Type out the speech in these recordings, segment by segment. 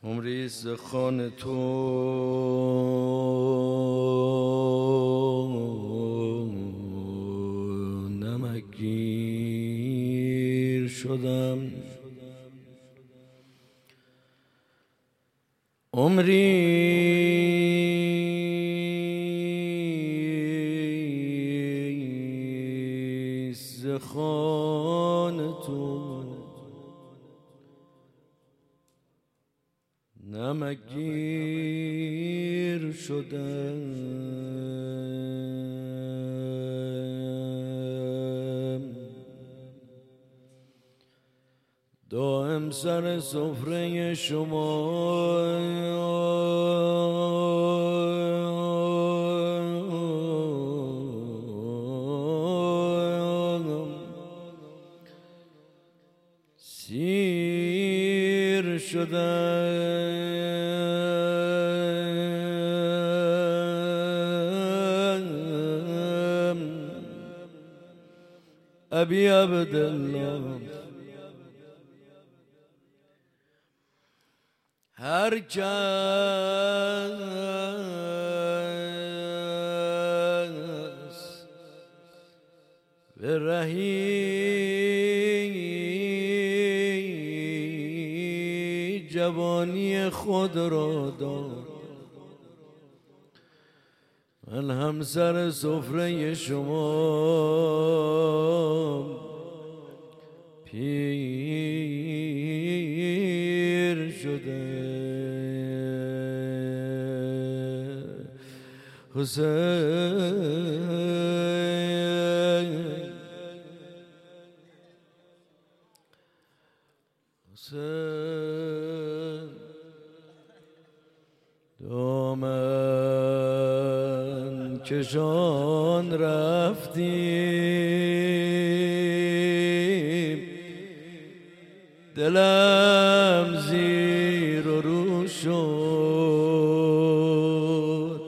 عمری ز خوان تو نمکگیر شدم، عمری ز خوان تو نمکگیر شدم، دائم سر سفره شما سیر شدم. ابی عبدالله هر کس به رهی جوانی خود را داد، من هم سر سفره شما پیر شده. حسین دامن کشان رفتیم، دلم زیر و رو شد،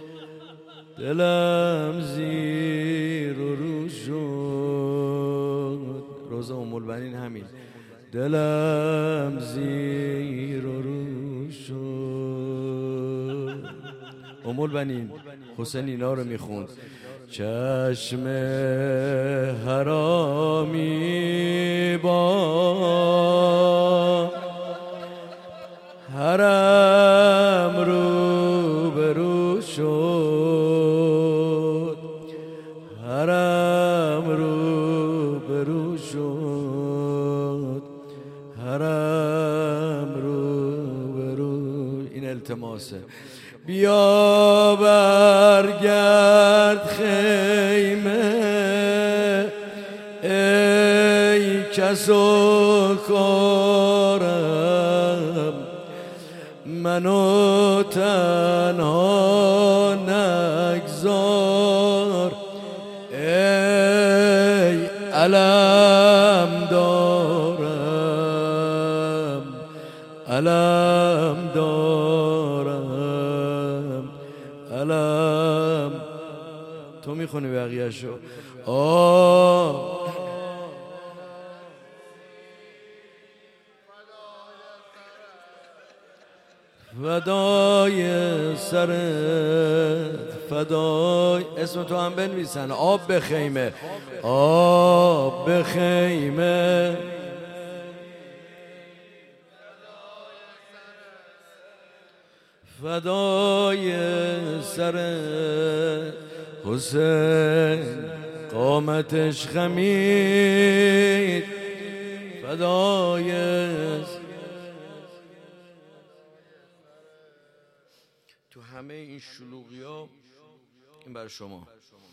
دلم زیر و رو شد. روزه ام البنین همین، دلم زیر و رو شد. ام البنین حسین اینا رو میخوند. چشم حرامی با حرم رو برو شد، حرم رو برو شد، حرم رو برو. این التماسه. بیا برگرد خیمه ای کس و کارم، منو تنها نگذار ای علم دارم، علم دارم، علم. تو میخونی بقیه شو. فدای سرت، فدای اسم تو هم بنویسن. آب به خیمه، آب به خیمه، فدای سرت. حسین قامتش خمید، فدای. تو همه این شلوغی ها این بر شما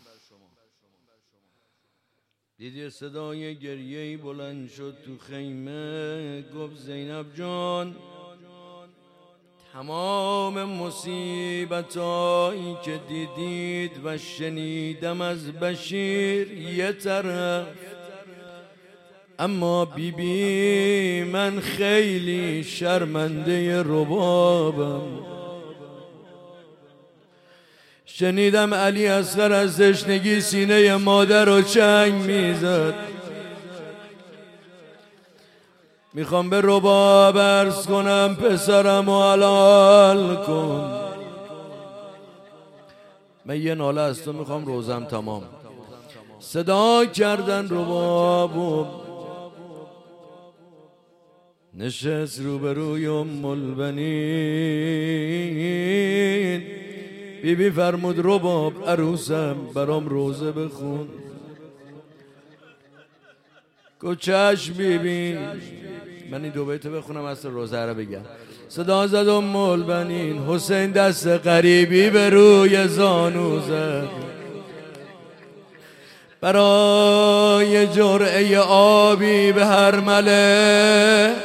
دیدی صدای گریه‌ای بلند شد تو خیمه، گفت زینب جان تمام مصیبتایی که دیدید و شنیدم از بشیر یه طرف، اما بیبی من خیلی شرمنده ربابم. شنیدم علی اصغر از تشنگی سینه مادر رو چنگ میزد، میخوام به رباب عرض کنم پسرم و حلال کن. من یه ناله از تو میخوام روزم تمام. صدا کردن ربابو، نشست روبروی ام البنین. بیبی فرمود رباب عروسم برام روزه بخون. گفت چشم بیبی. من این دو بیت بخونم اصل روزه رو بگم. صدا زد ام البنین، حسین دست غریبی به روی زانو زد. برای جرعه آبی به هر مله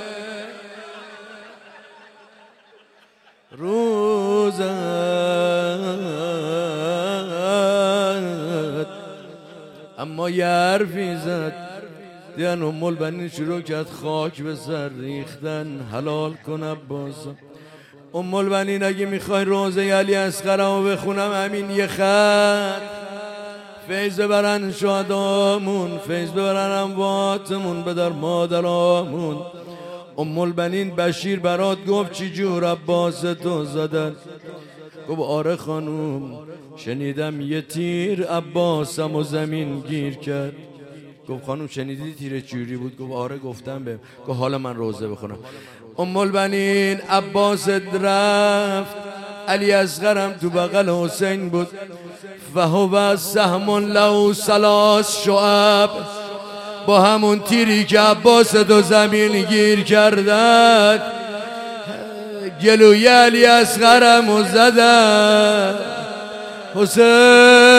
روزد. اما یه حرفی زد، دیدن ام البنین شروع کرد خاک به سر ریختن. حلال کن عباسم. ام البنین اگه میخوای روزه علی اصغرمو بخونم همین یه خط، فیض ببرن شهدامون، فیض ببرن امواتمون، بدر مادرامون. ام البنین بشیر برات گفت چی جور عباس تو زدن؟ گفت آره خانوم، شنیدم یه تیر عباسم و زمین گیر کرد. گفت خانوم شنیدی تیر چجوری بود؟ گفت آره گفتم بهم. گفت حالا من روزه بخونم. ام البنین عباس رفت، علی اصغرم تو بغل حسین بود. فهو سهم له ثلاث شعب، با همون تیری که عباس تو زمین گیر کردن گلوی علی اصغرم زدن. حسین